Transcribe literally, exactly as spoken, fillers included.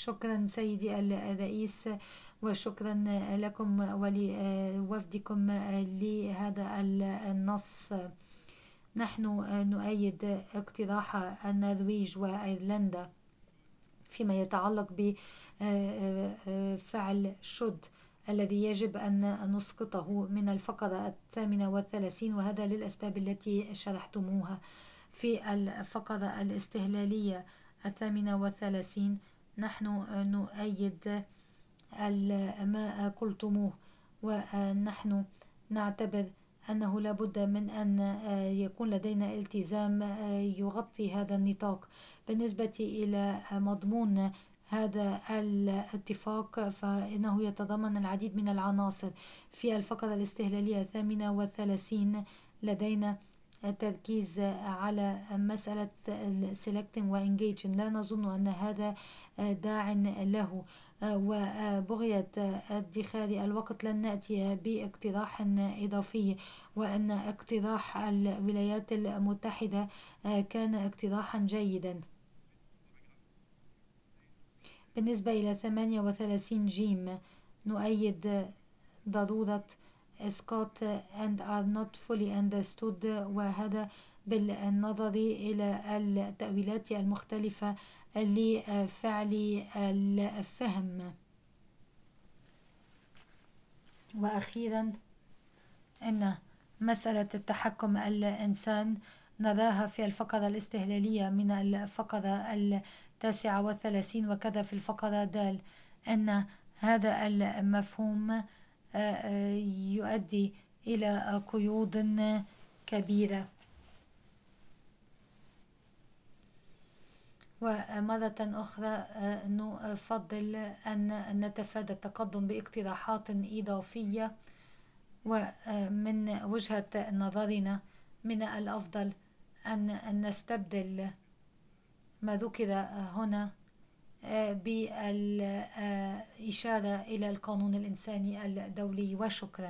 شكرا سيدي الرئيس، وشكرا لكم ولوفدكم لهذا النص. نحن نؤيد اقتراح النرويج وأيرلندا فيما يتعلق بفعل شد الذي يجب أن نسقطه من الفقرة الثامنة والثلاثين، وهذا للأسباب التي شرحتموها. في الفقرة الاستهلالية الثامنة والثلاثين نحن نؤيد ما قلتموه، ونحن نعتبر أنه لا بد من أن يكون لدينا التزام يغطي هذا النطاق. بالنسبة إلى مضمون هذا الاتفاق فإنه يتضمن العديد من العناصر. في الفقرة الاستهلالية الثامنة والثلاثين لدينا التركيز على مسألة selecting و engaging. لا نظن أن هذا داع له، وبغية ادخار الوقت لن نأتي باقتراح إضافي، وأن اقتراح الولايات المتحدة كان اقتراحا جيدا. بالنسبة إلى ثمانية وثلاثين جيم نؤيد ضرورة Scott and are not fully understood، وهذا بالنظر إلى التأويلات المختلفة لفعل الفهم. وأخيرا أن مسألة التحكم الإنسان نراها في الفقرة الاستهلالية من الفقرة التاسعة والثلاثين، وكذا في الفقرة د، أن هذا المفهوم يؤدي إلى قيود كبيرة. ومرة أخرى نفضل أن نتفادى التقدم باقتراحات إضافية، ومن وجهة نظرنا من الأفضل أن نستبدل ما ذكر هنا بالإشارة إلى القانون الإنساني الدولي. وشكرا.